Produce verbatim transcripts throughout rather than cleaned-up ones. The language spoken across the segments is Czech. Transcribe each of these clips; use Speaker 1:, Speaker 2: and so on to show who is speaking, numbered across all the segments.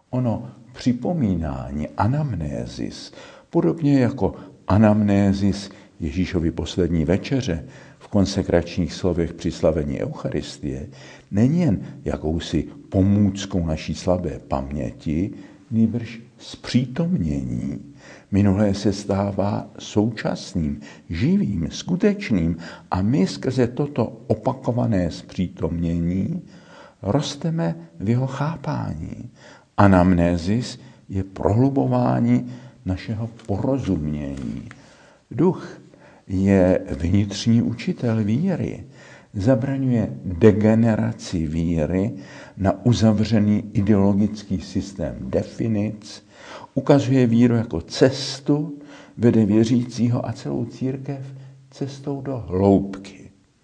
Speaker 1: Ono připomínání, anamnézis, podobně jako anamnézis Ježíšovy poslední večeře v konsekračních slovech při slavení Eucharistie, není jen jakousi pomůckou naší slabé paměti, nýbrž zpřítomnění. Minulé se stává současným, živým, skutečným a my skrze toto opakované zpřítomnění rosteme v jeho chápání. Anamnézis je prohlubování našeho porozumění. Duch je vnitřní učitel víry, zabraňuje degeneraci víry na uzavřený ideologický systém definic, ukazuje víru jako cestu, vede věřícího a celou církev cestou do hloubky.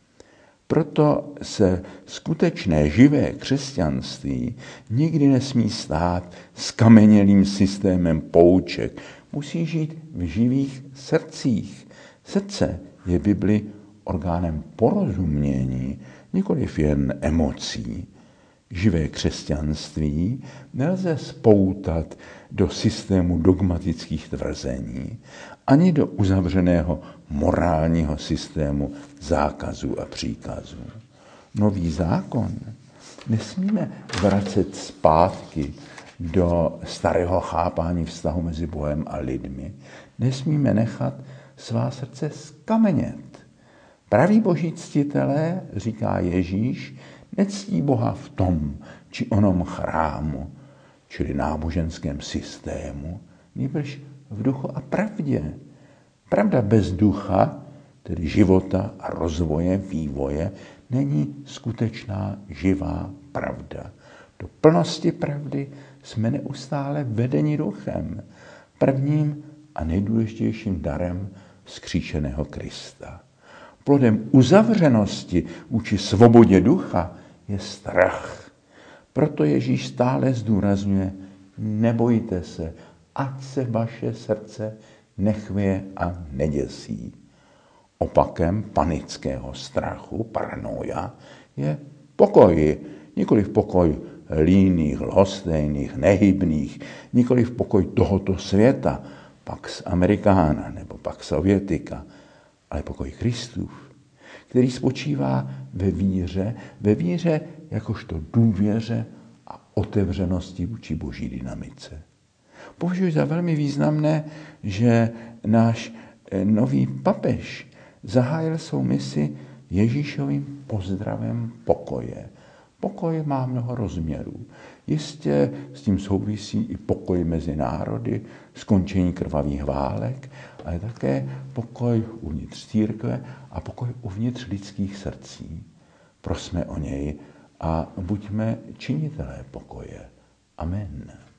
Speaker 1: Proto se skutečné živé křesťanství nikdy nesmí stát skamenělým systémem pouček. Musí žít v živých srdcích. Srdce je Bibli orgánem porozumění, nikoliv jen emocí. Živé křesťanství nelze spoutat do systému dogmatických tvrzení, ani do uzavřeného morálního systému zákazů a příkazů. Nový zákon nesmíme vracet zpátky do starého chápání vztahu mezi Bohem a lidmi. Nesmíme nechat svá srdce skamenět. Praví boží ctitelé, říká Ježíš, nectí Boha v tom či onom chrámu, čili náboženském systému, nýbrž v duchu a pravdě. Pravda bez ducha, tedy života a rozvoje, vývoje, není skutečná živá pravda. Do plnosti pravdy jsme neustále vedeni duchem, prvním a nejdůležitějším darem vzkříšeného Krista. Plodem uzavřenosti vůči svobodě ducha je strach. Proto Ježíš stále zdůrazňuje, nebojte se, ať se vaše srdce nechvěje a neděsí. Opakem panického strachu, paranoia, je pokoj. Nikoliv pokoj líných, lhostejných, nehybných, nikoliv pokoj tohoto světa, pax americana nebo pax sovietica, ale pokoj Kristův, který spočívá ve víře, ve víře jakožto důvěře a otevřenosti vůči boží dynamice. Považuji za velmi významné, že náš nový papež zahájil svou misi Ježíšovým pozdravem pokoje. Pokoj má mnoho rozměrů. Jistě s tím souvisí i pokoj mezi národy, skončení krvavých válek, ale také pokoj uvnitř církve a pokoj uvnitř lidských srdcí. Prosme o něj a buďme činitelé pokoje. Amen.